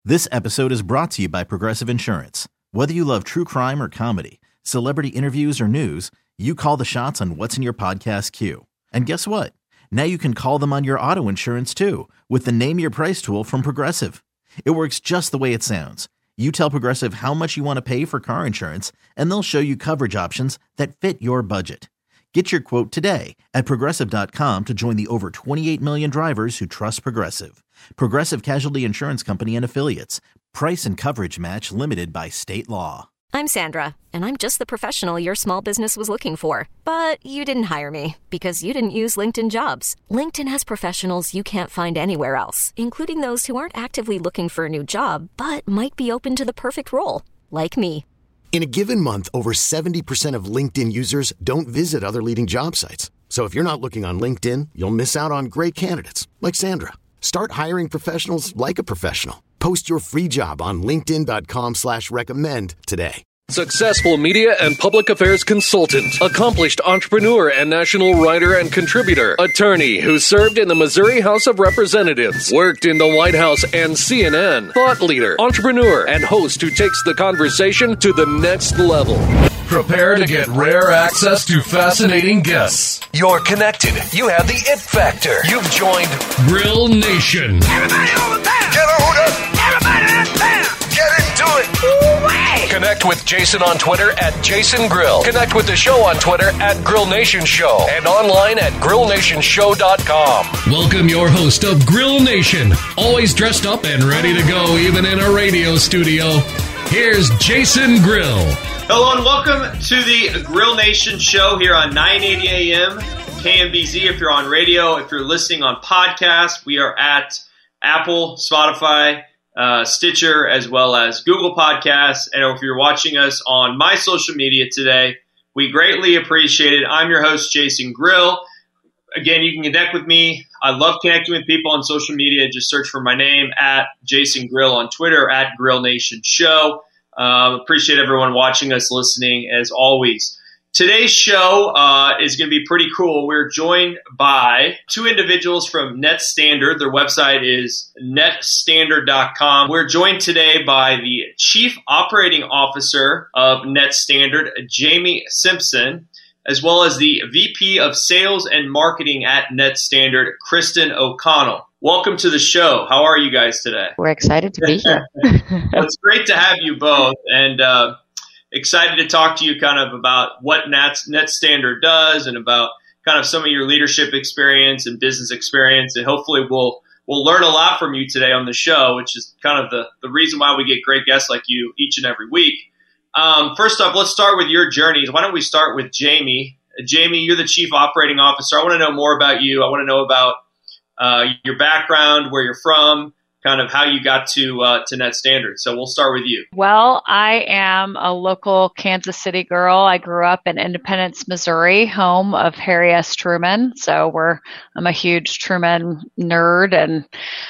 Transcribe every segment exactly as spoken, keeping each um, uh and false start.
This episode is brought to you by Progressive Insurance. Whether you love true crime or comedy, celebrity interviews or news, you call the shots on what's in your podcast queue. And guess what? Now you can call them on your auto insurance too with the Name Your Price tool from Progressive. It works just the way it sounds. You tell Progressive how much you want to pay for car insurance, and they'll show you coverage options that fit your budget. Get your quote today at Progressive dot com to join the over twenty-eight million drivers who trust Progressive. Progressive Casualty Insurance Company and Affiliates. Price and coverage match limited by state law. I'm Sandra, and I'm just the professional your small business was looking for. But you didn't hire me because you didn't use LinkedIn Jobs. LinkedIn has professionals you can't find anywhere else, including those who aren't actively looking for a new job, but might be open to the perfect role, like me. In a given month, over seventy percent of LinkedIn users don't visit other leading job sites. So if you're not looking on LinkedIn, you'll miss out on great candidates like Sandra. Start hiring professionals like a professional. Post your free job on linkedin dot com slash recommend today. Successful media and public affairs consultant, accomplished entrepreneur and national writer and contributor, attorney who served in the Missouri House of Representatives, worked in the White House and C N N, thought leader, entrepreneur, and host who takes the conversation to the next level. Prepare to get rare access to fascinating guests. You're connected. You have the it factor. You've joined Grill Nation. Everybody over there! Get a hoot up! Everybody out there! Get into it! Ooh-wee! Connect with Jason on Twitter at Jason Grill. Connect with the show on Twitter at Grill Nation Show and online at grill nation show dot com. Welcome your host of Grill Nation, always dressed up and ready to go even in a radio studio. Here's Jason Grill. Hello and welcome to the Grill Nation show here on nine eighty A M K M B Z. If you're on radio, if you're listening on podcast, we are at Apple, Spotify, uh, Stitcher, as well as Google Podcasts. And if you're watching us on my social media today, we greatly appreciate it. I'm your host, Jason Grill. Again, you can connect with me. I love connecting with people on social media. Just search for my name at Jason Grill on Twitter, at Grill Nation Show. Um, appreciate everyone watching us, listening, as always. Today's show uh, is going to be pretty cool. We're joined by two individuals from NetStandard. Their website is net standard dot com. We're joined today by the Chief Operating Officer of NetStandard, Jamie Simpson, as well as the V P of Sales and Marketing at NetStandard, Kristen O'Connell. Welcome to the show. How are you guys today? We're excited to be here. Well, it's great to have you both, and uh, excited to talk to you kind of about what Net, NetStandard does and about kind of some of your leadership experience and business experience, and hopefully we'll we'll learn a lot from you today on the show, which is kind of the, the reason why we get great guests like you each and every week. Um, first off, let's start with your journeys. Why don't we start with Jamie? Uh, Jamie, you're the Chief Operating Officer. I want to know more about you. I want to know about Uh, your background, where you're from, kind of how you got to uh, to NetStandard. So we'll start with you. Well, I am a local Kansas City girl. I grew up in Independence, Missouri, home of Harry S. Truman. So we're I'm a huge Truman nerd and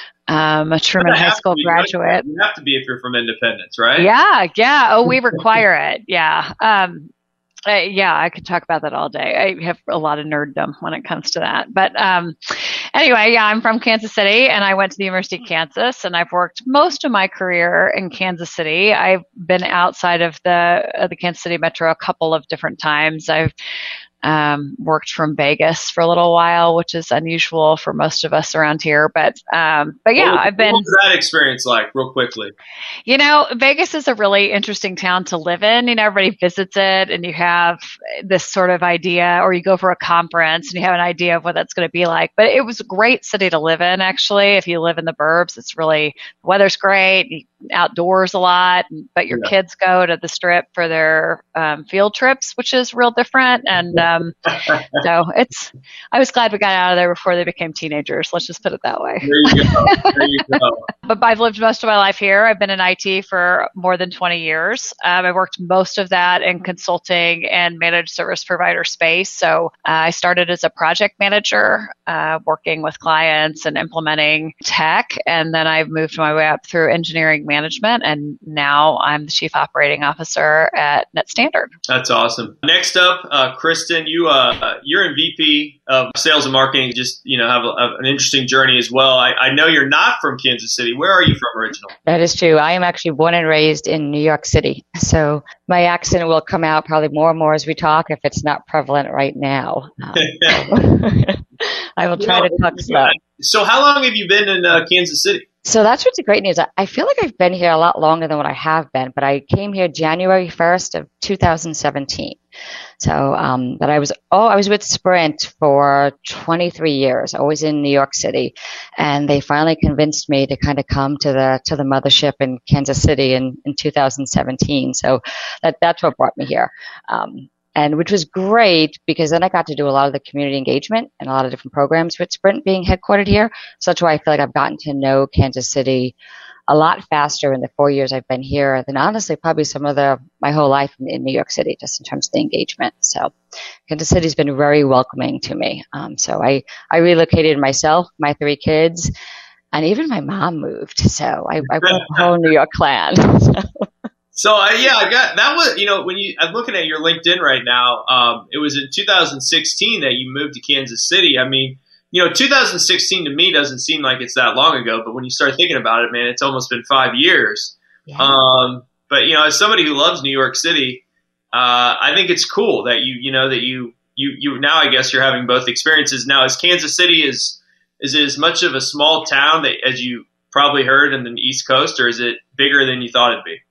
um, a Truman High School graduate. You have to be if you're from Independence, right? Yeah, yeah. Oh, we require it. Yeah. Um, Uh, yeah, I could talk about that all day. I have a lot of nerddom when it comes to that. But um, anyway, yeah, I'm from Kansas City, and I went to the University of Kansas, and I've worked most of my career in Kansas City. I've been outside of the of the Kansas City metro a couple of different times. I've um, worked from Vegas for a little while, which is unusual for most of us around here. But um, but yeah, what, I've been. What was that experience like, real quickly? You know, Vegas is a really interesting town to live in. You know, everybody visits it, and you have this sort of idea, or you go for a conference and you have an idea of what that's going to be like. But it was a great city to live in, actually. If you live in the burbs, it's really, the weather's great, you, outdoors a lot, but your yeah. kids go to the Strip for their um, field trips, which is real different. And um, so it's, I was glad we got out of there before they became teenagers. Let's just put it that way. There you go. There you go. But I've lived most of my life here. I've been in I T for more than twenty years. Um, I worked most of that in consulting and managed service provider space. So uh, I started as a project manager, uh, working with clients and implementing tech. And then I've moved my way up through engineering management. And now I'm the Chief Operating Officer at NetStandard. That's awesome. Next up, uh, Kristen, Jason, you uh, you're in V P of Sales and Marketing. Just you know, have a, an interesting journey as well. I, I know you're not from Kansas City. Where are you from originally? That is true. I am actually born and raised in New York City, so my accent will come out probably more and more as we talk if it's not prevalent right now. Um, I will try to talk slow. So, how long have you been in uh, Kansas City? So that's what's great news. I feel like I've been here a lot longer than what I have been, but I came here January first of two thousand seventeen. So, um, but I was, oh, I was with Sprint for twenty-three years, always in New York City. And they finally convinced me to kind of come to the, to the mothership in Kansas City in, in two thousand seventeen. So that, that's what brought me here. Um, And which was great because then I got to do a lot of the community engagement and a lot of different programs with Sprint being headquartered here. So that's why I feel like I've gotten to know Kansas City a lot faster in the four years I've been here than honestly probably some of the my whole life in, in New York City, just in terms of the engagement. So Kansas City's been very welcoming to me. Um, so I, I relocated myself, my three kids, and even my mom moved. So I, I brought the whole New York clan. So uh, yeah, I got that was you know when you I'm looking at your LinkedIn right now. Um, it was in two thousand sixteen that you moved to Kansas City. I mean, you know, two thousand sixteen to me doesn't seem like it's that long ago, but when you start thinking about it, man, it's almost been five years. Yeah. Um, but you know, as somebody who loves New York City, uh, I think it's cool that you you know that you you you now I guess you're having both experiences. Now, is Kansas City is is it as much of a small town that as you probably heard in the East Coast, or is it bigger than you thought it'd be?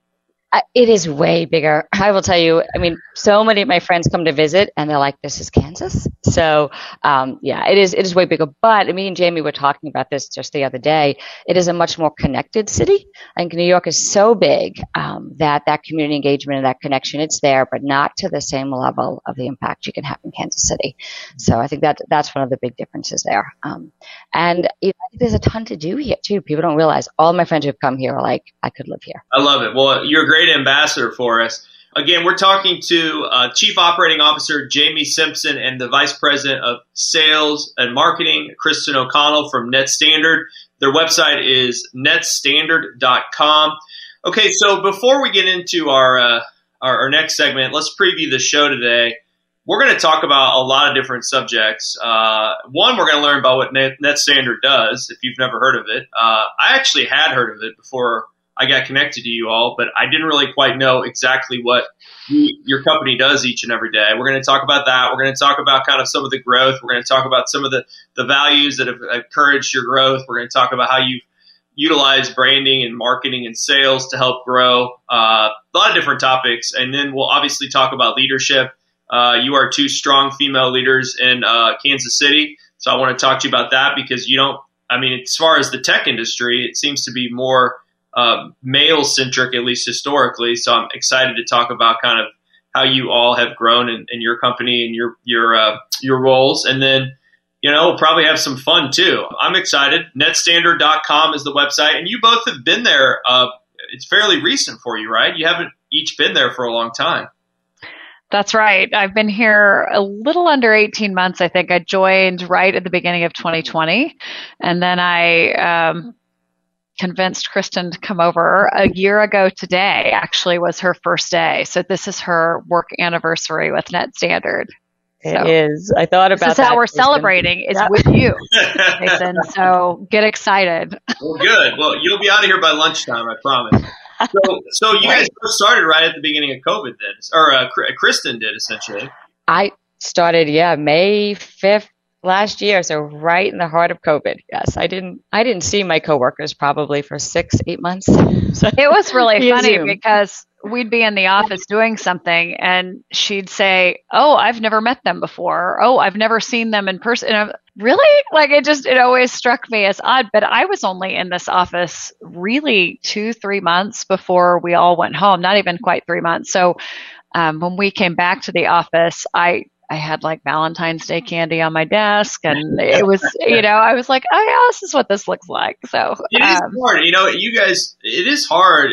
It is way bigger. I will tell you, I mean, so many of my friends come to visit and they're like, this is Kansas. So, um, yeah, it is, it is way bigger. But me and Jamie were talking about this just the other day. It is a much more connected city. I think New York is so big, um, that that community engagement and that connection, it's there, but not to the same level of the impact you can have in Kansas City. So I think that that's one of the big differences there. Um, and you know, I think there's a ton to do here too. People don't realize all my friends who've come here are like, I could live here. I love it. Well, you're a great ambassador for us. Again, we're talking to uh, Chief Operating Officer Jamie Simpson and the Vice President of Sales and Marketing, Kristen O'Connell from NetStandard. Their website is net standard dot com. Okay, so before we get into our, uh, our our next segment, let's preview the show today. We're going to talk about a lot of different subjects. Uh, one, we're going to learn about what Net, NetStandard does, if you've never heard of it. Uh, I actually had heard of it before I got connected to you all, but I didn't really quite know exactly what you, your company does each and every day. We're going to talk about that. We're going to talk about kind of some of the growth. We're going to talk about some of the, the values that have encouraged your growth. We're going to talk about how you've utilized branding and marketing and sales to help grow, uh, a lot of different topics. And then we'll obviously talk about leadership. Uh, you are two strong female leaders in uh, Kansas City. So I want to talk to you about that because you don't, I mean, as far as the tech industry, it seems to be more Uh, male-centric, at least historically. So I'm excited to talk about kind of how you all have grown in, in your company and your your uh, your roles. And then, you know, we'll probably have some fun too. I'm excited. net standard dot com is the website. And you both have been there. Uh, it's fairly recent for you, right? You haven't each been there for a long time. That's right. I've been here a little under eighteen months, I think. I joined right at the beginning of twenty twenty. And then I um, convinced Kristen to come over a year ago today, actually was her first day. So this is her work anniversary with NetStandard. It so, is. I thought about that. This is how we're Kristen. Celebrating is yeah. with you, Jason. So get excited. Well, good. Well, you'll be out of here by lunchtime, I promise. So, so you guys started right at the beginning of COVID then, or uh, Kristen did essentially. I started, yeah, May fifth. Last year, so right in the heart of COVID. Yes, I didn't. I didn't see my coworkers probably for six, eight months. So it was really funny Zoom. Because we'd be in the office doing something, and she'd say, "Oh, I've never met them before. Oh, I've never seen them in person." And I'm, really, like it just it always struck me as odd. But I was only in this office really two, three months before we all went home. Not even quite three months. So um, when we came back to the office, I. I had like Valentine's Day candy on my desk, and it was, you know, I was like, oh yeah, this is what this looks like. So it is um, hard. You know, you guys, it is hard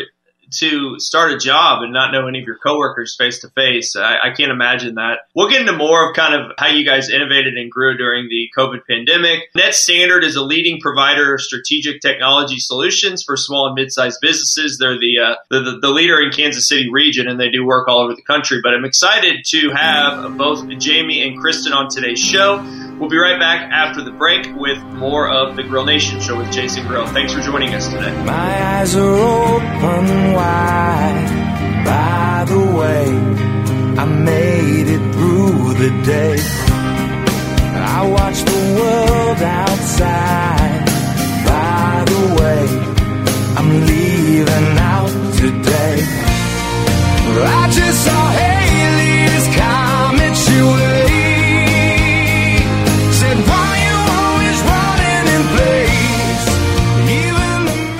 to start a job and not know any of your coworkers face to face. I can't imagine that. We'll get into more of kind of how you guys innovated and grew during the COVID pandemic. NetStandard is a leading provider of strategic technology solutions for small and mid-sized businesses. They're the, uh, the the leader in Kansas City region, and they do work all over the country. But I'm excited to have both Jamie and Kristen on today's show. We'll be right back after the break with more of the Grill Nation Show with Jason Grill. Thanks for joining us today. My eyes are open wide. By the way, I made it through the day. I watch the world outside. By the way, I'm leaving out today. I just saw Haley's Comet your way. Said, why you always running in place? Even the...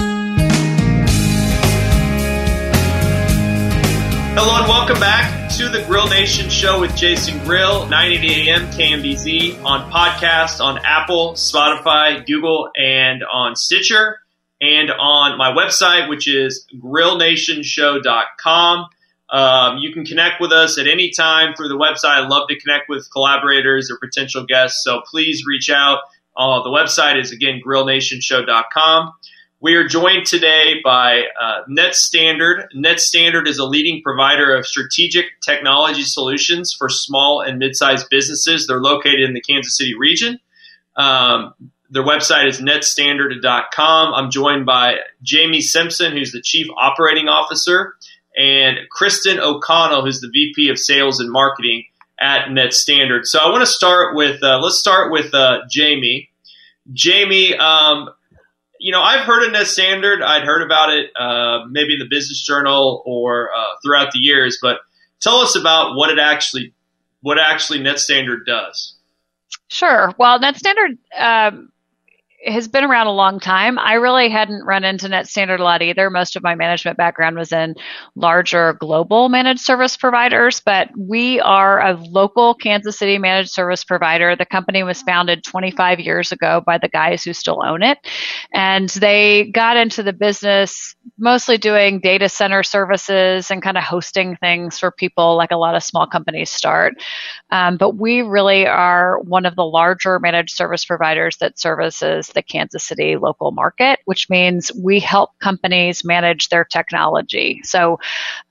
Hello and welcome back to the Grill Nation Show with Jason Grill, nine eighty a.m. K M B Z, on podcast, on Apple, Spotify, Google, and on Stitcher, and on my website, which is grill nation show dot com. Um, you can connect with us at any time through the website. I'd love to connect with collaborators or potential guests, so please reach out. Uh, the website is, again, grill nation show dot com. We are joined today by uh, NetStandard. NetStandard is a leading provider of strategic technology solutions for small and mid-sized businesses. They're located in the Kansas City region. Um, their website is net standard dot com. I'm joined by Jamie Simpson, who's the Chief Operating Officer, and Kristen O'Connell, who's the V P of Sales and Marketing at NetStandard. So I want to start with, uh, let's start with uh, Jamie. Jamie, um, you know, I've heard of NetStandard. I'd heard about it uh, maybe in the Business Journal or uh, throughout the years, but tell us about what it actually, what actually NetStandard does. Sure. Well, NetStandard um, has been around a long time. I really hadn't run into NetStandard a lot either. Most of my management background was in larger global managed service providers, but we are a local Kansas City managed service provider. The company was founded twenty-five years ago by the guys who still own it. And they got into the business mostly doing data center services and kind of hosting things for people like a lot of small companies start. Um, but we really are one of the larger managed service providers that services the Kansas City local market, which means we help companies manage their technology. So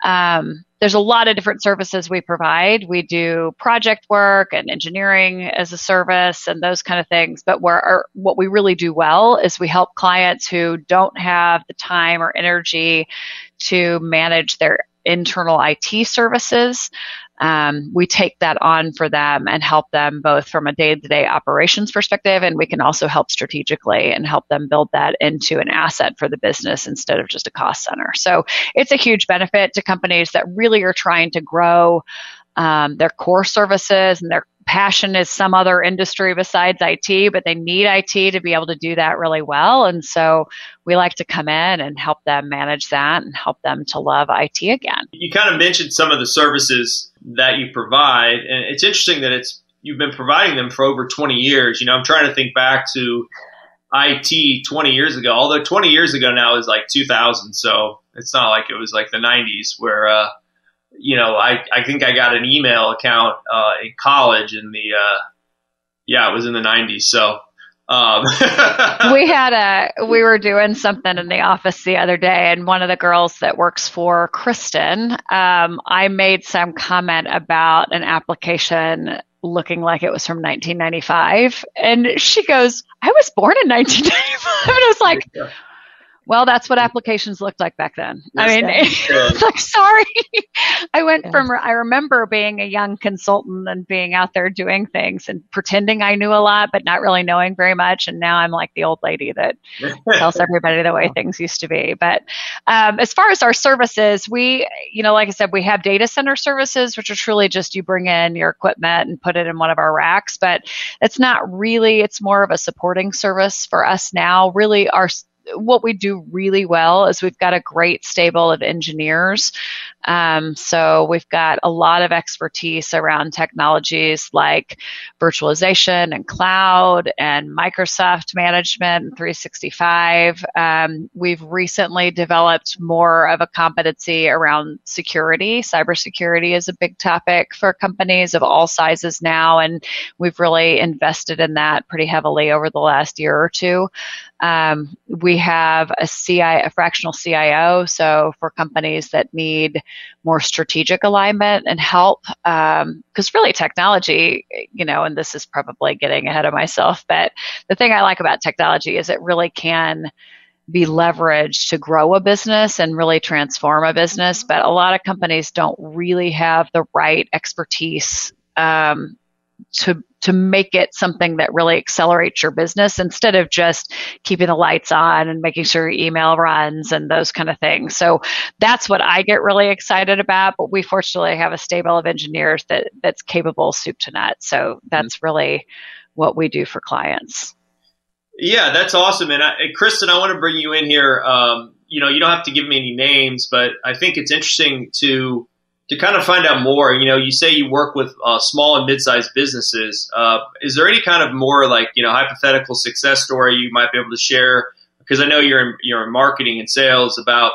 um, there's a lot of different services we provide. We do project work and engineering as a service and those kind of things. But where our, what we really do well is we help clients who don't have the time or energy to manage their internal I T services. Um, we take that on for them and help them both from a day-to-day operations perspective, and we can also help strategically and help them build that into an asset for the business instead of just a cost center. So it's a huge benefit to companies that really are trying to grow um, their core services, and their passion is some other industry besides I T, but they need I T to be able to do that really well. And so we like to come in and help them manage that and help them to love I T again. You kind of mentioned some of the services that you provide, and it's interesting that it's you've been providing them for over twenty years. You know, I'm trying to think back to I T twenty years ago, although twenty years ago now is like two thousand, so it's not like it was like the nineties where, uh, you know, I, I think I got an email account uh, in college in the, uh, yeah, it was in the nineties, so. Um. we had a, we were doing something in the office the other day, and one of the girls that works for Kristen, um, I made some comment about an application looking like it was from nineteen ninety-five. And she goes, I was born in nineteen ninety-five. And I was like, well, that's what applications looked like back then. I mean, it's like, sorry. I went yeah. from, I remember being a young consultant and being out there doing things and pretending I knew a lot, but not really knowing very much. And now I'm like the old lady that tells everybody the way things used to be. But um, as far as our services, we, you know, like I said, we have data center services, which are truly just you bring in your equipment and put it in one of our racks. But it's not really, it's more of a supporting service for us now. Really, our what we do really well is we've got a great stable of engineers. Um, so we've got a lot of expertise around technologies like virtualization and cloud and Microsoft management and three sixty-five. Um, we've recently developed more of a competency around security. Cybersecurity is a big topic for companies of all sizes now, and we've really invested in that pretty heavily over the last year or two. Um, we have a C I, a fractional C I O. So for companies that need more strategic alignment and help, um, because really technology, you know, and this is probably getting ahead of myself, but the thing I like about technology is it really can be leveraged to grow a business and really transform a business. But a lot of companies don't really have the right expertise, um, to to make it something that really accelerates your business instead of just keeping the lights on and making sure your email runs and those kind of things. So that's what I get really excited about. But we fortunately have a stable of engineers that that's capable soup to nuts. So that's really what we do for clients. Yeah, that's awesome. And, I, and Kristen, I want to bring you in here. Um, you know, you don't have to give me any names, but I think it's interesting to to kind of find out more. You know, you say you work with uh, small and mid-sized businesses. Uh, is there any kind of more like, you know, hypothetical success story you might be able to share? Because I know you're in, you're in marketing and sales about,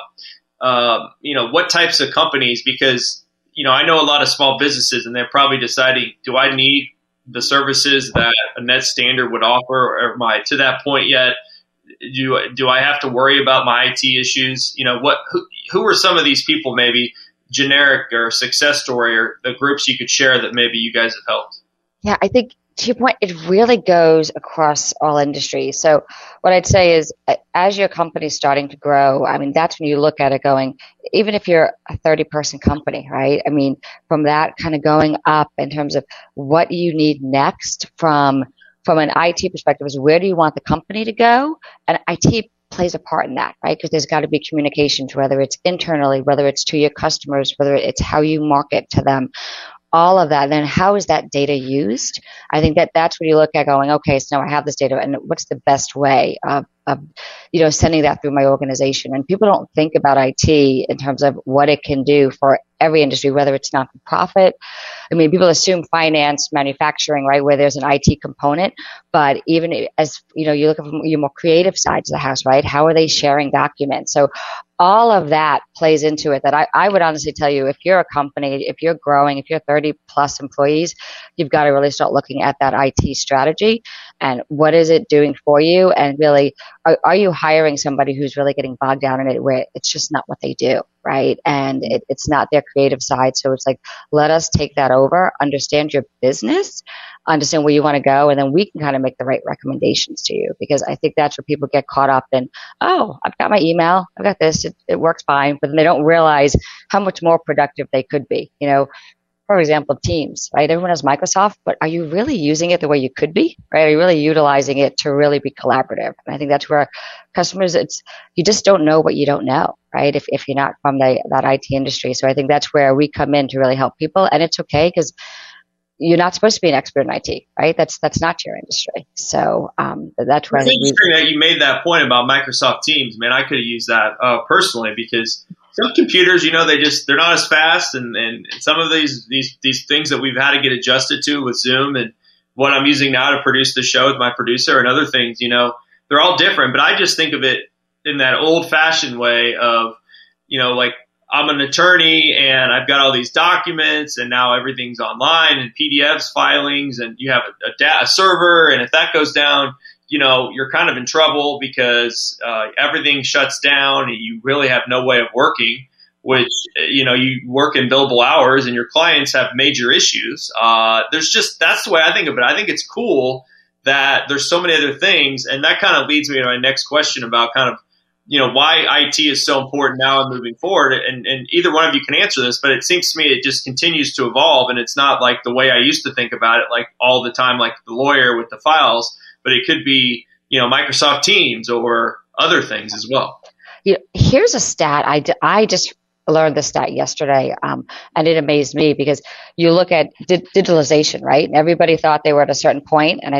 uh, you know, what types of companies, because, you know, I know a lot of small businesses and they're probably deciding, do I need the services that a Net Standard would offer, or am I to that point yet? Do, do I have to worry about my I T issues? You know, what, who, who are some of these people, maybe generic or success story, or the groups you could share that maybe you guys have helped? Yeah, I think to your point, it really goes across all industries. So what I'd say is, as your company's starting to grow, I mean, that's when you look at it going, even if you're a thirty person company, right? I mean, from that kind of going up in terms of what you need next from, from an I T perspective is, where do you want the company to go? And I T plays a part in that, right? Because there's got to be communications, whether it's internally, whether it's to your customers, whether it's how you market to them, all of that. And then how is that data used? I think that that's what you look at going, okay, so now I have this data, and what's the best way of, of, you know, sending that through my organization? And people don't think about I T in terms of what it can do for every industry, whether it's not for profit. I mean, people assume finance, manufacturing, right, where there's an I T component. But even as, you know, you look at your more creative sides of the house, right? How are they sharing documents? So all of that plays into it. That I, I would honestly tell you, if you're a company, if you're growing, if you're thirty plus employees, you've got to really start looking at that I T strategy and what is it doing for you? And really, are, are you hiring somebody who's really getting bogged down in it where it's just not what they do, right? And it, it's not their creative side. So it's like, let us take that over, understand your business, understand where you want to go, and then we can kind of make the right recommendations to you. Because I think that's where people get caught up in, oh, I've got my email, I've got this, it, it works fine, but then they don't realize how much more productive they could be. You know, for example, Teams, right? Everyone has Microsoft, but are you really using it the way you could be, right? Are you really utilizing it to really be collaborative? And I think that's where customers, it's, you just don't know what you don't know, right? If if you're not from the, that I T industry. So I think that's where we come in to really help people. And it's okay, because you're not supposed to be an expert in I T, right? That's that's not your industry. So um, that's where it's I think interesting we, that you made that point about Microsoft Teams. Man, I could have used that uh, personally, because some computers, you know, they just, they're not as fast. And, and some of these, these, these things that we've had to get adjusted to with Zoom and what I'm using now to produce the show with my producer and other things, you know, they're all different. But I just think of it in that old fashioned way of, you know, like, I'm an attorney and I've got all these documents and now everything's online and P D Fs, filings, and you have a, a, da- a server. And if that goes down, you know, you're kind of in trouble because uh, everything shuts down and you really have no way of working, which, you know, you work in billable hours and your clients have major issues. Uh, there's just, that's the way I think of it. I think it's cool that there's so many other things. And that kind of leads me to my next question about kind of, you know, why I T is so important now and moving forward. And, and either one of you can answer this, but it seems to me it just continues to evolve. And it's not like the way I used to think about it, like all the time, like the lawyer with the files, but it could be, you know, Microsoft Teams or other things as well. You know, here's a stat. I, d- I just learned this stat yesterday, um, and it amazed me, because you look at di- digitalization, right? And everybody thought they were at a certain point, and I think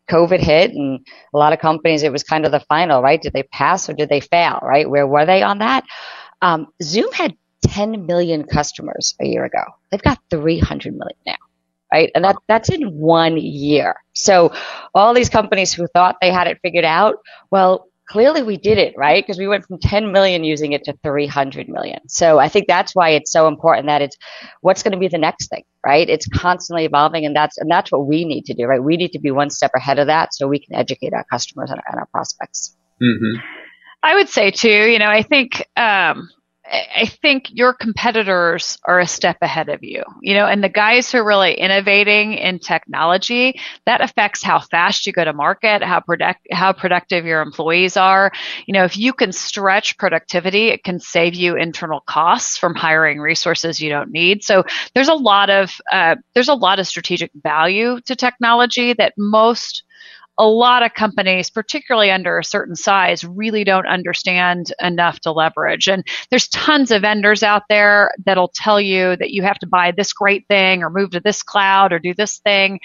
COVID hit, and a lot of companies, it was kind of the final, right? Did they pass or did they fail, right? Where were they on that? Um, Zoom had ten million customers a year ago. They've got three hundred million now. Right. And that, that's in one year. So all these companies who thought they had it figured out, well, clearly we did it, right? Because we went from ten million using it to three hundred million. So I think that's why it's so important that it's what's going to be the next thing, right? It's constantly evolving. And that's, and that's what we need to do, right? We need to be one step ahead of that so we can educate our customers and, and our prospects. Mm-hmm. I would say too, you know, I think, um, I think your competitors are a step ahead of you, you know, and the guys who are really innovating in technology, that affects how fast you go to market, how product, how productive your employees are. You know, if you can stretch productivity, it can save you internal costs from hiring resources you don't need. So there's a lot of, uh, there's a lot of strategic value to technology that most a lot of companies, particularly under a certain size, really don't understand enough to leverage. And there's tons of vendors out there that'll tell you that you have to buy this great thing or move to this cloud or do this thing.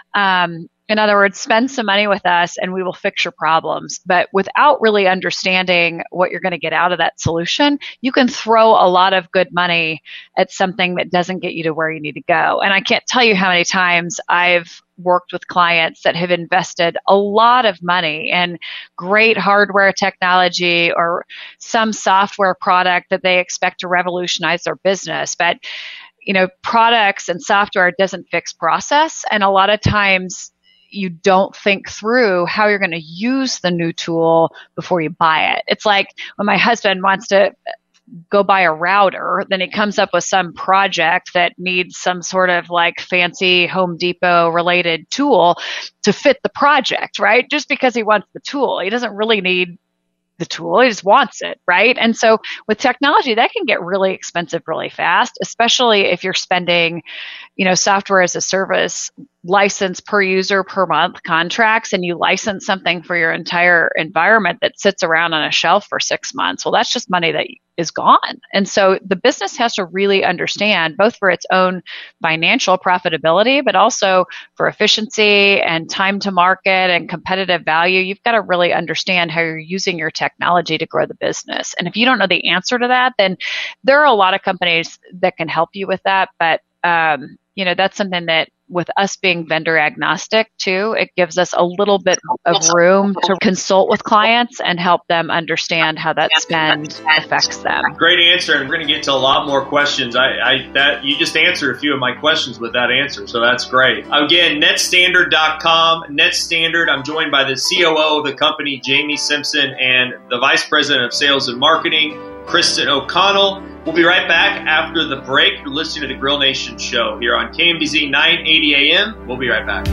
Um, in other words, spend some money with us and we will fix your problems. But without really understanding what you're going to get out of that solution, you can throw a lot of good money at something that doesn't get you to where you need to go. And I can't tell you how many times I've worked with clients that have invested a lot of money in great hardware technology or some software product that they expect to revolutionize their business. But, you know, products and software doesn't fix process. And a lot of times you don't think through how you're going to use the new tool before you buy it. It's like when my husband wants to go buy a router, then he comes up with some project that needs some sort of like fancy Home Depot related tool to fit the project, right? Just because he wants the tool. He doesn't really need the tool. He just wants it, right? And so with technology, that can get really expensive really fast, especially if you're spending, you know, software as a service license per user per month contracts, and you license something for your entire environment that sits around on a shelf for six months. Well, that's just money that is gone. And so the business has to really understand, both for its own financial profitability, but also for efficiency and time to market and competitive value. You've got to really understand how you're using your technology to grow the business. And if you don't know the answer to that, then there are a lot of companies that can help you with that. But, um, you know, that's something that with us being vendor agnostic too, it gives us a little bit of room to consult with clients and help them understand how that spend affects them. Great answer, and we're going to get to a lot more questions. I, I that you just answered a few of my questions with that answer, so that's great. Again, net standard dot com, NetStandard. I'm joined by the C O O of the company, Jamie Simpson, and the Vice President of Sales and Marketing, Kristen O'Connell. We'll be right back after the break. You're listening to the Grill Nation Show here on K M B Z nine eighty A M. We'll be right back.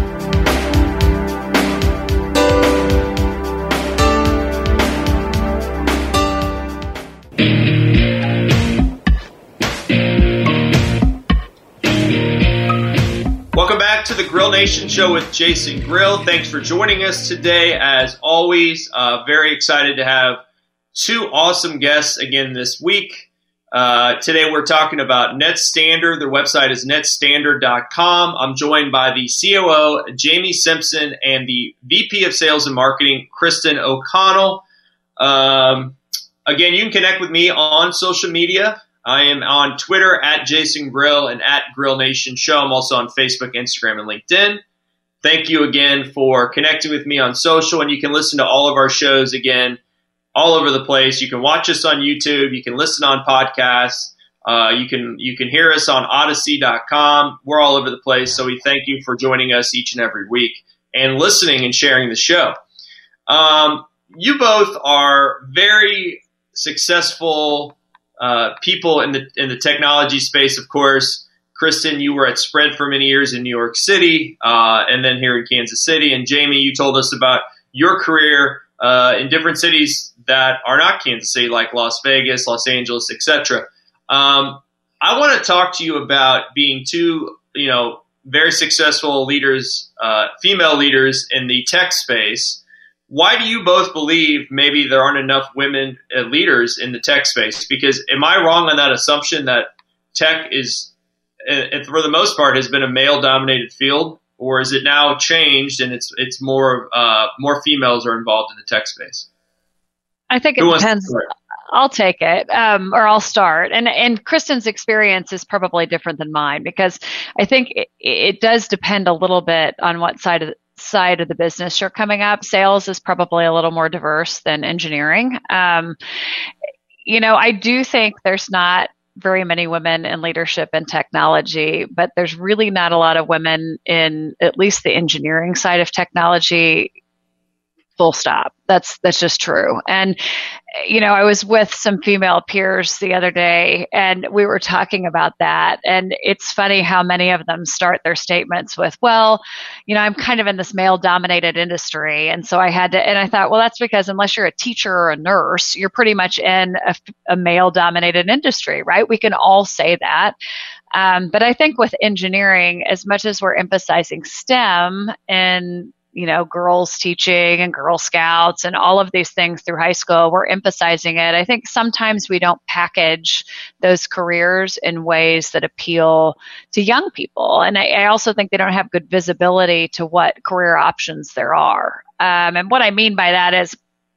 Welcome back to the Grill Nation Show with Jason Grill. Thanks for joining us today. As always, uh, very excited to have two awesome guests again this week. Uh, today we're talking about NetStandard. Their website is net standard dot com. I'm joined by the C O O, Jamie Simpson, and the V P of Sales and Marketing, Kristen O'Connell. Um, again, you can connect with me on social media. I am on Twitter at Jason Grill and at Grill Nation Show. I'm also on Facebook, Instagram, and LinkedIn. Thank you again for connecting with me on social, and you can listen to all of our shows again all over the place. You can watch us on YouTube. You can listen on podcasts. Uh, you can you can hear us on odyssey dot com. We're all over the place. So we thank you for joining us each and every week and listening and sharing the show. Um, you both are very successful uh, people in the in the technology space, of course. Kristen, you were at Sprint for many years in New York City, uh, and then here in Kansas City. And Jamie, you told us about your career uh, in different cities that are not Kansas City, like Las Vegas, Los Angeles, et cetera. Um, I want to talk to you about being two, you know, very successful leaders, uh, female leaders in the tech space. Why do you both believe maybe there aren't enough women uh, leaders in the tech space? Because am I wrong on that assumption that tech is, uh, for the most part, has been a male-dominated field or is it now changed and it's it's more uh, more females are involved in the tech space? I think it Who wants to depends. start? I'll take it, um, or I'll start. And and Kristen's experience is probably different than mine because I think it, it does depend a little bit on what side of the side of the business you're coming up. Sales is probably a little more diverse than engineering. Um, you know, I do think there's not very many women in leadership and technology, but there's really not a lot of women in at least the engineering side of technology. Full stop. That's that's just true. And, you know, I was with some female peers the other day and we were talking about that. And it's funny how many of them start their statements with, well, you know, I'm kind of in this male dominated industry. And so I had to, and I thought, well, that's because unless you're a teacher or a nurse, you're pretty much in a, a male dominated industry, right? We can all say that. Um, but I think with engineering, as much as we're emphasizing STEM and you know, girls teaching and Girl Scouts and all of these things through high school, we're emphasizing it. I think sometimes we don't package those careers in ways that appeal to young people. And I, I also think they don't have good visibility to what career options there are. Um, and what I mean by that is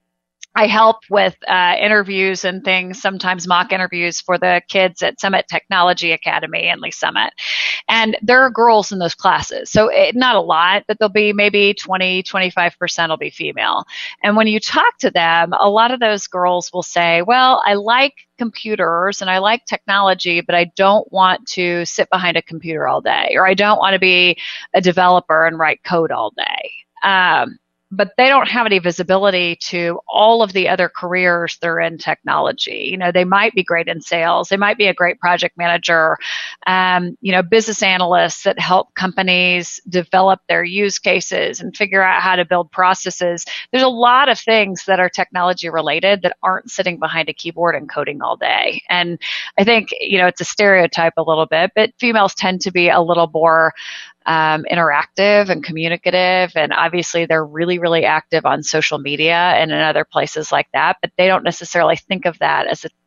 I help with uh, interviews and things, sometimes mock interviews for the kids at Summit Technology Academy in Lee Summit. And there are girls in those classes. So it, not a lot, but there'll be maybe twenty, twenty-five percent will be female. And when you talk to them, a lot of those girls will say, well, I like computers and I like technology, but I don't want to sit behind a computer all day, or I don't want to be a developer and write code all day. Um, but they don't have any visibility to all of the other careers they're in technology. You know, they might be great in sales. They might be a great project manager, um, you know, business analysts that help companies develop their use cases and figure out how to build processes. There's a lot of things that are technology related that aren't sitting behind a keyboard and coding all day. And I think, you know, it's a stereotype a little bit, but females tend to be a little more Um, interactive and communicative. And obviously they're really, really active on social media and in other places like that, but they don't necessarily think of that as an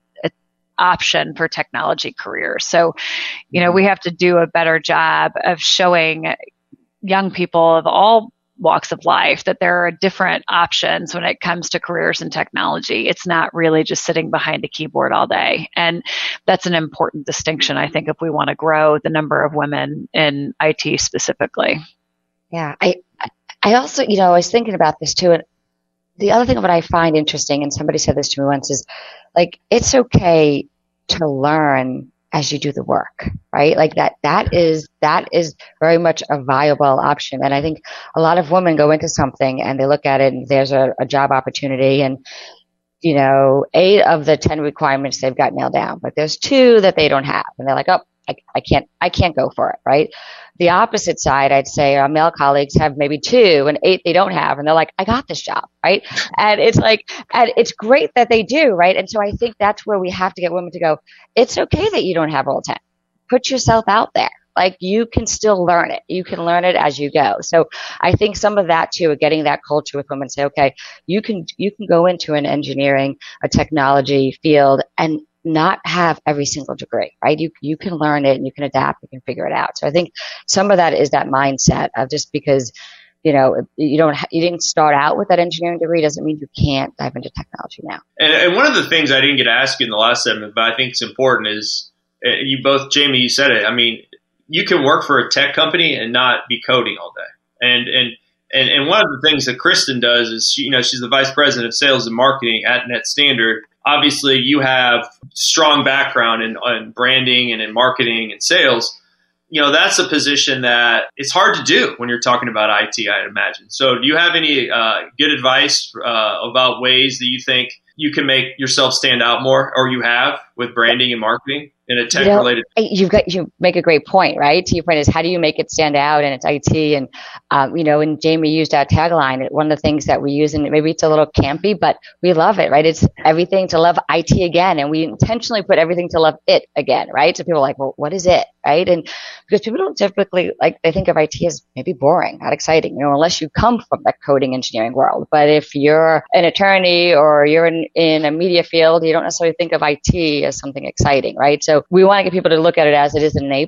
option for technology careers. So, you know, we have to do a better job of showing young people of all walks of life that there are different options when it comes to careers in technology. It's not really just sitting behind a keyboard all day. And that's an important distinction, I think, if we want to grow the number of women in I T specifically. Yeah. I, I also, you know, I was thinking about this too. And the other thing what I find interesting, and somebody said this to me once, is like, it's okay to learn as you do the work, right? Like that, that is, that is very much a viable option. And I think a lot of women go into something and they look at it and there's a, a job opportunity and, you know, eight of the ten requirements they've got nailed down, but there's two that they don't have. And they're like, oh, I, I can't, I can't go for it, right? The opposite side, I'd say our male colleagues have maybe two and eight they don't have. And they're like, I got this job, right? And it's like, and it's great that they do, right? And so I think that's where we have to get women to go, it's okay that you don't have all ten. Put yourself out there. Like you can still learn it. You can learn it as you go. So I think some of that too, getting that culture with women, say, okay, you can, you can go into an engineering, a technology field and not have every single degree, right? You, you can learn it and you can adapt, you can figure it out. So I think some of that is that mindset of just because, you know, you don't, you didn't start out with that engineering degree doesn't mean you can't dive into technology now. And, and one of the things I didn't get to ask you in the last segment, but I think it's important is uh, you both, Jamie, you said it. I mean, you can work for a tech company and not be coding all day. And, and, and, and one of the things that Kristen does is, she, you know, she's the vice president of sales and marketing at Net Standard. Obviously, you have strong background in, in branding and in marketing and sales. You know, that's a position that it's hard to do when you're talking about I T, I'd imagine. So do you have any uh, good advice uh, about ways that you think you can make yourself stand out more, or you have with branding and marketing in a tech related? You know, you've got, you make a great point, right? To your point is, how do you make it stand out? And it's I T. And, um, you know, and Jamie used our tagline. One of the things that we use, and maybe it's a little campy, but we love it, right? It's everything to love I T again. And we intentionally put everything to love it again, right? So people are like, well, what is it? Right. And because people don't typically, like, they think of I T as maybe boring, not exciting, you know, unless you come from that coding engineering world. But if you're an attorney or you're in, in a media field, you don't necessarily think of I T as something exciting, right? So we want to get people to look at it as it is an enabler,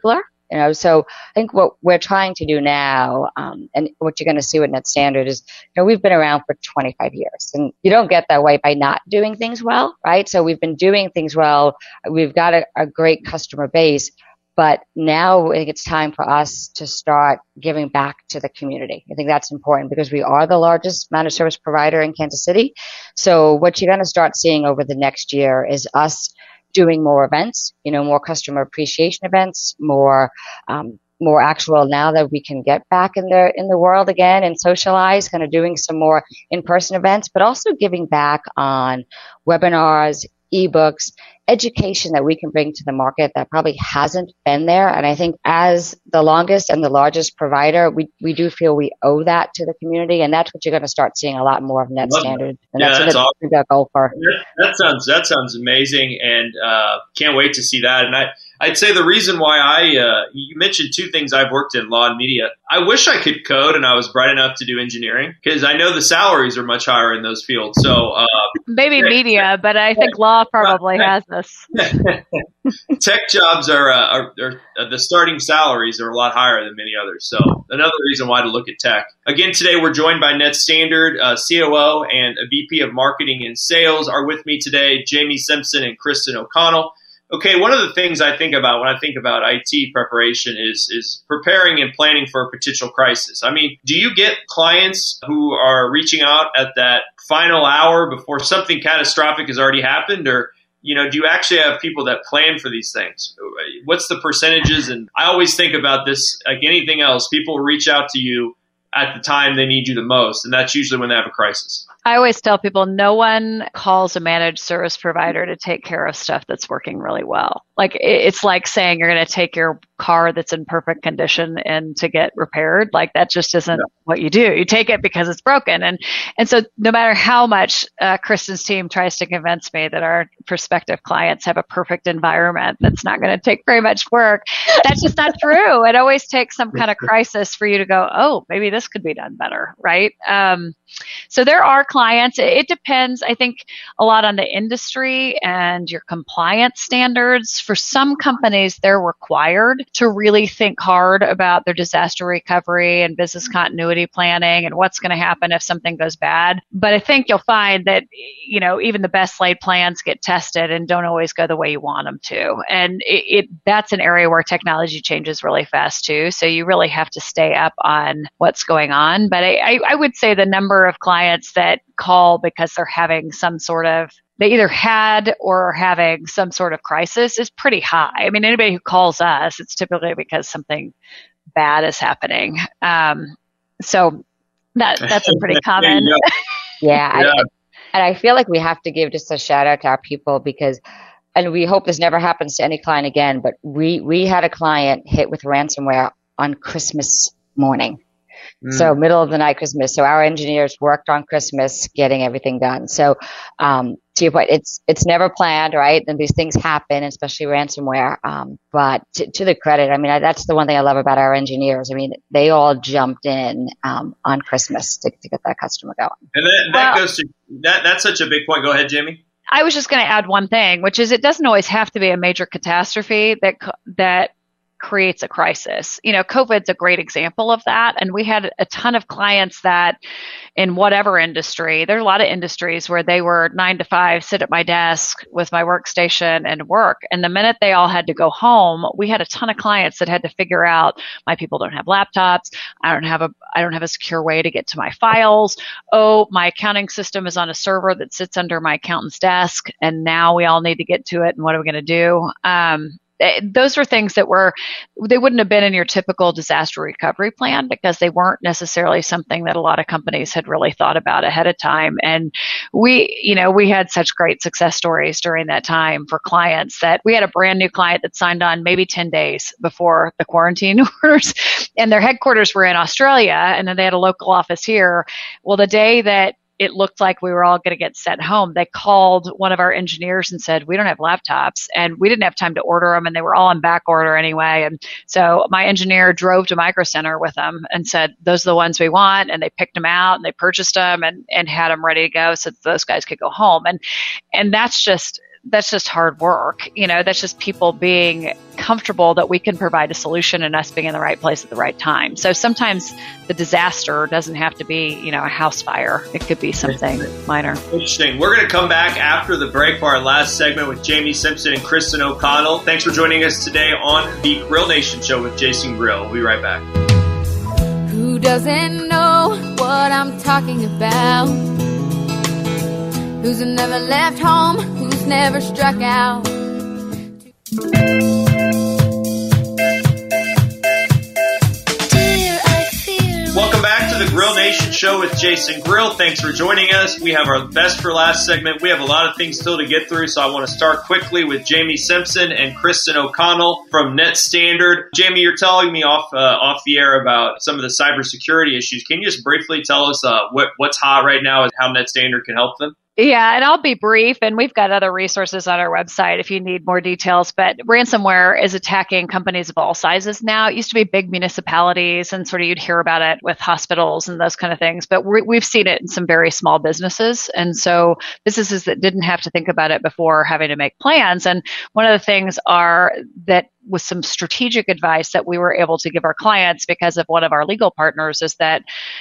You know, so I think what we're trying to do now, um, and what you're going to see with Net Standard is, you know, we've been around for twenty-five years, and you don't get that way by not doing things well, right? So we've been doing things well. We've got a, a great customer base, but now I think it's time for us to start giving back to the community. I think that's important because we are the largest managed service provider in Kansas City. So what you're going to start seeing over the next year is us doing more events, you know, more customer appreciation events, more, um, more actual now that we can get back in the, in the world again and socialize, kind of doing some more in-person events, but also giving back on webinars, ebooks, education that we can bring to the market that probably hasn't been there. And I think as the longest and the largest provider, we, we do feel we owe that to the community. And that's what you're going to start seeing a lot more of Net Standard. And yeah, that's, that's what awesome. Our goal for. That, that sounds, that sounds amazing. And, uh, can't wait to see that. And I, I'd say the reason why I, uh, you mentioned two things I've worked in, law and media. I wish I could code and I was bright enough to do engineering because I know the salaries are much higher in those fields. So, uh, maybe media, but I think law probably has this. Tech jobs are, uh, are, are uh, the starting salaries are a lot higher than many others. So another reason why to look at tech. Again, today we're joined by Net Standard, uh, C O O and a V P of Marketing and Sales are with me today, Jamie Simpson and Kristen O'Connell. Okay, one of the things I think about when I think about I T preparation is is preparing and planning for a potential crisis. I mean, do you get clients who are reaching out at that final hour before something catastrophic has already happened? Or, you know, do you actually have people that plan for these things? What's the percentages? And I always think about this, like anything else, people reach out to you at the time they need you the most, and that's usually when they have a crisis. I always tell people no one calls a managed service provider to take care of stuff that's working really well. Like it's like saying you're going to take your car that's in perfect condition and to get repaired. Like that just isn't yeah. what you do. You take it because it's broken. And and so no matter how much uh, Kristen's team tries to convince me that our prospective clients have a perfect environment that's not going to take very much work, that's just not true. It always takes some kind of crisis for you to go, oh, maybe this could be done better, right? Um, so there are clients. It depends, I think, a lot on the industry and your compliance standards. For some companies, they're required to really think hard about their disaster recovery and business continuity planning and what's going to happen if something goes bad. But I think you'll find that, you know, even the best laid plans get tested and don't always go the way you want them to. And it, it that's an area where technology changes really fast too. So you really have to stay up on what's going on. But I, I, I would say the number of clients that call because they're having some sort of they either had or are having some sort of crisis is pretty high. I mean, anybody who calls us, it's typically because something bad is happening. Um, so that that's a pretty common. yeah, yeah. I, and I feel like we have to give just a shout out to our people because, and we hope this never happens to any client again, but we, we had a client hit with ransomware on Christmas morning. Mm. So middle of the night Christmas. So our engineers worked on Christmas getting everything done. So um, to your point, it's it's never planned, right? And these things happen, especially ransomware. Um, but to, to the credit, I mean, I, that's the one thing I love about our engineers. I mean, they all jumped in um, on Christmas to, to get that customer going. And that, that well, goes to that. That's such a big point. Go ahead, Jamie. I was just going to add one thing, which is it doesn't always have to be a major catastrophe that that creates a crisis. You know, COVID's a great example of that. And we had a ton of clients that in whatever industry, there's a lot of industries where they were nine to five, sit at my desk with my workstation and work. And the minute they all had to go home, we had a ton of clients that had to figure out, my people don't have laptops. I don't have a, I don't have a secure way to get to my files. Oh, my accounting system is on a server that sits under my accountant's desk. And now we all need to get to it. And what are we going to do? Um, Those were things that were, they wouldn't have been in your typical disaster recovery plan because they weren't necessarily something that a lot of companies had really thought about ahead of time. And we, you know, we had such great success stories during that time for clients that we had a brand new client that signed on maybe ten days before the quarantine orders, and their headquarters were in Australia, and then they had a local office here. Well, the day that it looked like we were all going to get sent home, they called one of our engineers and said, we don't have laptops, and we didn't have time to order them, and they were all on back order anyway. And so my engineer drove to Micro Center with them and said, those are the ones we want. And they picked them out and they purchased them and, and had them ready to go so that those guys could go home. And, and that's just, that's just hard work. You know, that's just people being comfortable that we can provide a solution and us being in the right place at the right time. So sometimes the disaster doesn't have to be, you know, a house fire. It could be something minor. Interesting. We're going to come back after the break for our last segment with Jamie Simpson and Kristen O'Connell. Thanks for joining us today on the Grill Nation Show with Jason Grill. We'll be right back. Who doesn't know what I'm talking about? Who's never left home? Who's never struck out? Welcome back to the Grill Nation Show with Jason Grill. Thanks for joining us. We have our best for last segment. We have a lot of things still to get through, so I want to start quickly with Jamie Simpson and Kristen O'Connell from Net Standard. Jamie, you're telling me off uh, off the air about some of the cybersecurity issues. Can you just briefly tell us uh, what, what's hot right now and how Net Standard can help them? Yeah, and I'll be brief, and we've got other resources on our website if you need more details, but ransomware is attacking companies of all sizes now. It used to be big municipalities, and sort of you'd hear about it with hospitals and those kind of things, but we, we've seen it in some very small businesses, and so businesses that didn't have to think about it before having to make plans. And one of the things are that with some strategic advice that we were able to give our clients because of one of our legal partners is that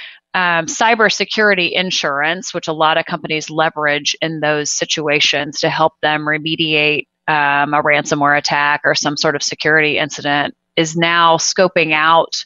Um, cybersecurity insurance, which a lot of companies leverage in those situations to help them remediate um, a ransomware attack or some sort of security incident, is now scoping out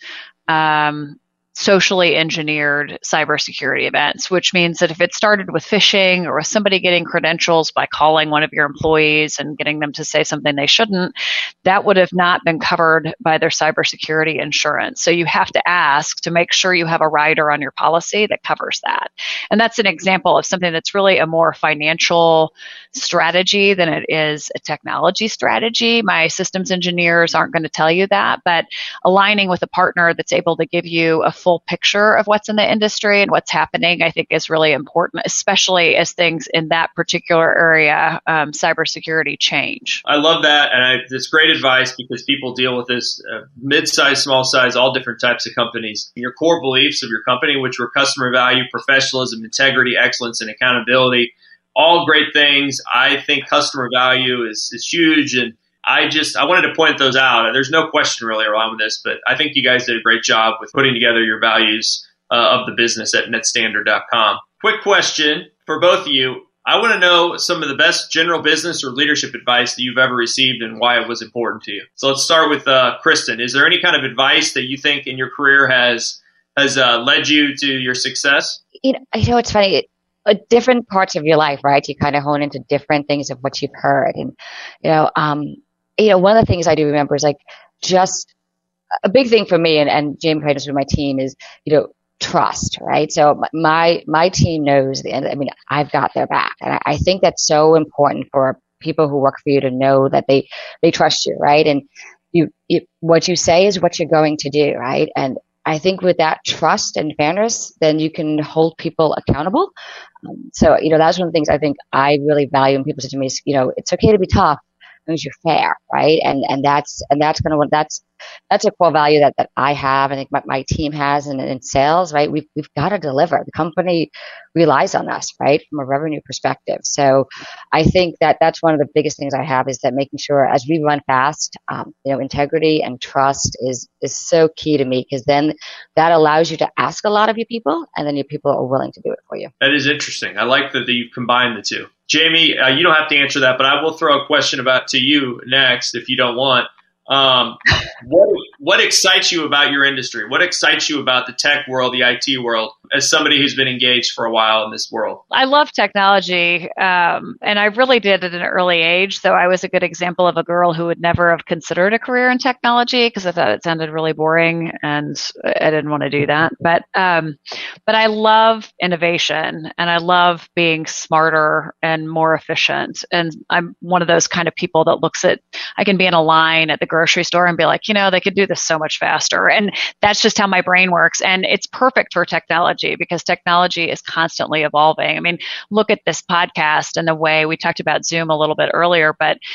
um, socially engineered cybersecurity events, which means that if it started with phishing or with somebody getting credentials by calling one of your employees and getting them to say something they shouldn't, that would have not been covered by their cybersecurity insurance. So you have to ask to make sure you have a rider on your policy that covers that. And that's an example of something that's really a more financial strategy than it is a technology strategy. My systems engineers aren't going to tell you that, but aligning with a partner that's able to give you a full picture of what's in the industry and what's happening, I think is really important, especially as things in that particular area, um, cybersecurity, change. I love that. And I, it's great advice because people deal with this uh, mid-size, small size, all different types of companies. Your core beliefs of your company, which were customer value, professionalism, integrity, excellence, and accountability, all great things. I think customer value is, is huge. And I just, I wanted to point those out. There's no question really around this, but I think you guys did a great job with putting together your values uh, of the business at net standard dot com. Quick question for both of you. I want to know some of the best general business or leadership advice that you've ever received and why it was important to you. So let's start with uh, Kristen. Is there any kind of advice that you think in your career has has uh, led you to your success? You know, you know it's funny. It, uh, different parts of your life, right? You kind of hone into different things of what you've heard, and you know, um, you know, one of the things I do remember is like just a big thing for me, and, and Jamie Paydos with my team is, you know, trust, right? So my my team knows, and I mean, I've got their back, and I, I think that's so important for people who work for you to know that they they trust you, right? And you, you what you say is what you're going to do, right? And I think with that trust and fairness, then you can hold people accountable. Um, so, you know, that's one of the things I think I really value when people say to me is, you know, it's okay to be tough as long as you're fair, right? And and that's and that's kind of what that's that's a core value that, that I have. I think my, my team has, and in sales, right? We've we've got to deliver. The company relies on us, right, from a revenue perspective. So I think that that's one of the biggest things I have is that making sure as we run fast, um, you know, integrity and trust is is so key to me, because then that allows you to ask a lot of your people, and then your people are willing to do it for you. That is interesting. I like that you've combined the two. Jamie, uh, you don't have to answer that, but I will throw a question about to you next if you don't want. Um, what, what excites you about your industry? What excites you about the tech world, the I T world, as somebody who's been engaged for a while in this world? I love technology, um, and I really did at an early age, though I was a good example of a girl who would never have considered a career in technology because I thought it sounded really boring, and I didn't want to do that. But um, but I love innovation, and I love being smarter and more efficient. And I'm one of those kind of people that looks at, I can be in a line at the grocery store and be like, you know, they could do this so much faster. And that's just how my brain works. And it's perfect for technology because technology is constantly evolving. I mean, look at this podcast and the way we talked about Zoom a little bit earlier, but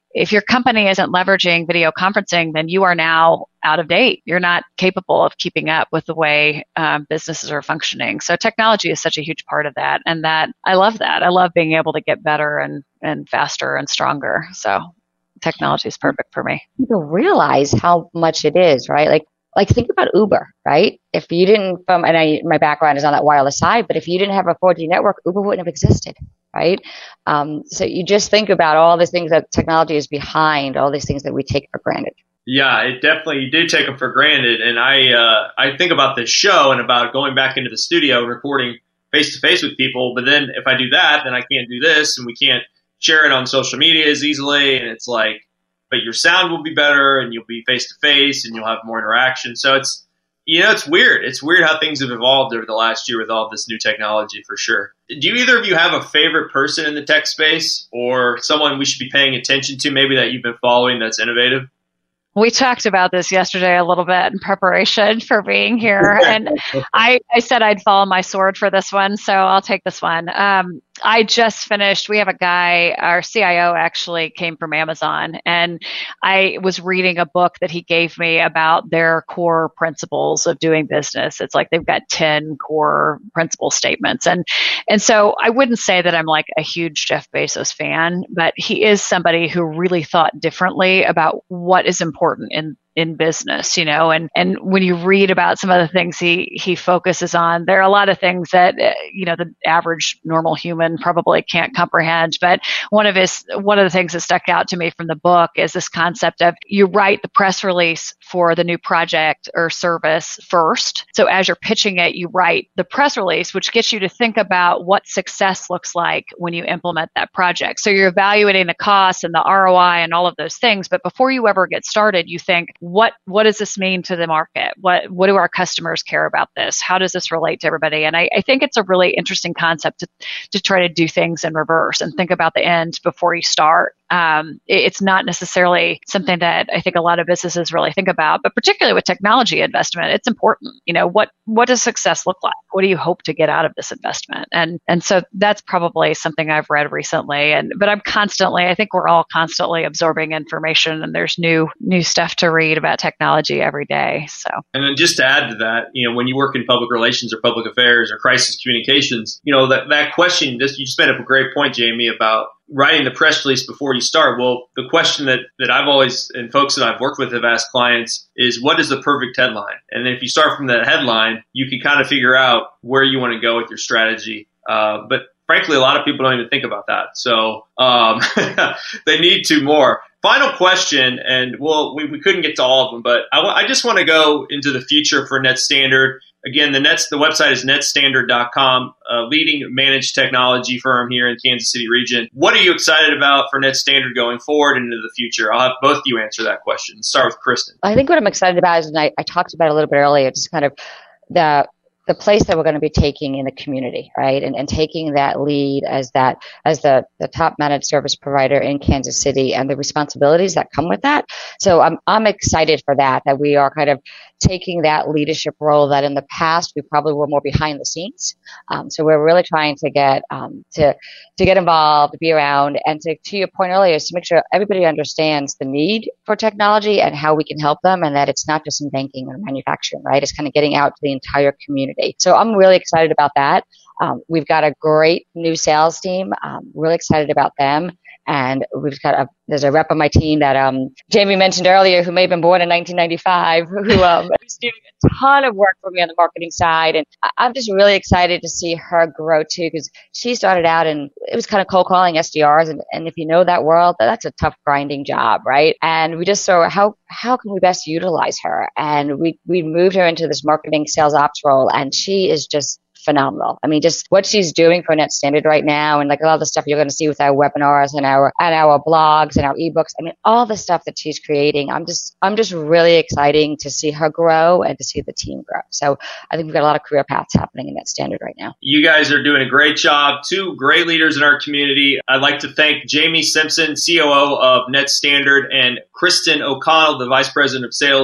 if your company isn't leveraging video conferencing, then you are now out of date. You're not capable of keeping up with the way um, businesses are functioning. So technology is such a huge part of that. And that I love that. I love being able to get better and, and faster and stronger. So technology is perfect for me. People realize how much it is, right? Like, like think about Uber, right? If you didn't, from, and I, my background is on that wireless side, but if you didn't have a four G network, Uber wouldn't have existed, right? Um, so you just think about all these things that technology is behind, all these things that we take for granted. Yeah, it definitely, you do take them for granted. And I, uh, I think about this show and about going back into the studio, recording face to face with people. But then if I do that, then I can't do this, and we can't share it on social media as easily. And it's like, but your sound will be better and you'll be face to face and you'll have more interaction. So it's, you know, it's weird. It's weird how things have evolved over the last year with all this new technology, for sure. Do either of you have a favorite person in the tech space, or someone we should be paying attention to, maybe that you've been following that's innovative? We talked about this yesterday a little bit in preparation for being here. And I, I said I'd follow my sword for this one, so I'll take this one. Um, I just finished, we have a guy, our C I O actually came from Amazon, and I was reading a book that he gave me about their core principles of doing business. It's like they've got ten core principle statements. And, and so I wouldn't say that I'm like a huge Jeff Bezos fan, but he is somebody who really thought differently about what is important in in business, you know, and, and when you read about some of the things he, he focuses on, there are a lot of things that, uh, you know, the average normal human probably can't comprehend. But one of his, one of the things that stuck out to me from the book is this concept of you write the press release for the new project or service first. So as you're pitching it, you write the press release, which gets you to think about what success looks like when you implement that project. So you're evaluating the costs and the R O I and all of those things. But before you ever get started, you think, What what does this mean to the market? What what do our customers care about this? How does this relate to everybody? And I, I think it's a really interesting concept to, to try to do things in reverse and think about the end before you start. Um, it, it's not necessarily something that I think a lot of businesses really think about, but particularly with technology investment, it's important. You know, what what does success look like? What do you hope to get out of this investment? And and so that's probably something I've read recently. And but I'm constantly, I think we're all constantly absorbing information, and there's new new stuff to read about technology every day. So, and then just to add to that, you know, when you work in public relations or public affairs or crisis communications, you know, that, that question, just, you just made up a great point, Jamie, about writing the press release before you start. Well, the question that, that I've always, and folks that I've worked with have asked clients is, what is the perfect headline? And then if you start from that headline, you can kind of figure out where you want to go with your strategy. Uh, but frankly, a lot of people don't even think about that. So um, they need to more. Final question, and well, we, we couldn't get to all of them, but I, w- I just want to go into the future for NetStandard. Again, the Nets, the website is net standard dot com, a leading managed technology firm here in Kansas City region. What are you excited about for NetStandard going forward into the future? I'll have both of you answer that question. Start with Kristen. I think what I'm excited about is, and I, I talked about it a little bit earlier, just kind of the the place that we're going to be taking in the community, right? And, and taking that lead as that, as the, the top managed service provider in Kansas City and the responsibilities that come with that. So I'm, I'm excited for that, that we are kind of taking that leadership role that in the past we probably were more behind the scenes. Um, so we're really trying to get, um, to, to get involved, to be around, and to, to your point earlier, is to make sure everybody understands the need for technology and how we can help them, and that it's not just in banking or manufacturing, right? It's kind of getting out to the entire community. So I'm really excited about that. Um, we've got a great new sales team. Um, really excited about them. And we've got a, there's a rep on my team that um, Jamie mentioned earlier, who may have been born in nineteen ninety-five, who um, is doing a ton of work for me on the marketing side. And I'm just really excited to see her grow too, because she started out and it was kind of cold calling S D Rs. And, and if you know that world, that's a tough, grinding job, right? And we just saw how how can we best utilize her? And we we moved her into this marketing sales ops role, and she is just phenomenal. I mean, just what she's doing for NetStandard right now, and like a lot of the stuff you're going to see with our webinars and our and our blogs and our ebooks. I mean, all the stuff that she's creating. I'm just I'm just really exciting to see her grow and to see the team grow. So I think we've got a lot of career paths happening in NetStandard right now. You guys are doing a great job. Two great leaders in our community. I'd like to thank Jamie Simpson, C O O of NetStandard, and Kristen O'Connell, the Vice President of Sales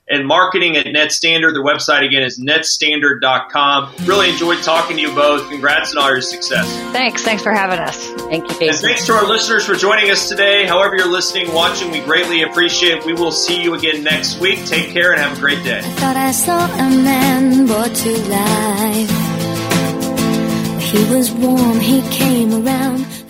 and marketing at NetStandard. Their website, again, is net standard dot com. Really enjoyed talking to you both. Congrats on all your success. Thanks. Thanks for having us. Thank you, And Jason. thanks to our listeners for joining us today. However you're listening, watching, we greatly appreciate it. We will see you again next week. Take care and have a great day. I thought I saw a man brought to life. He was warm, he came around.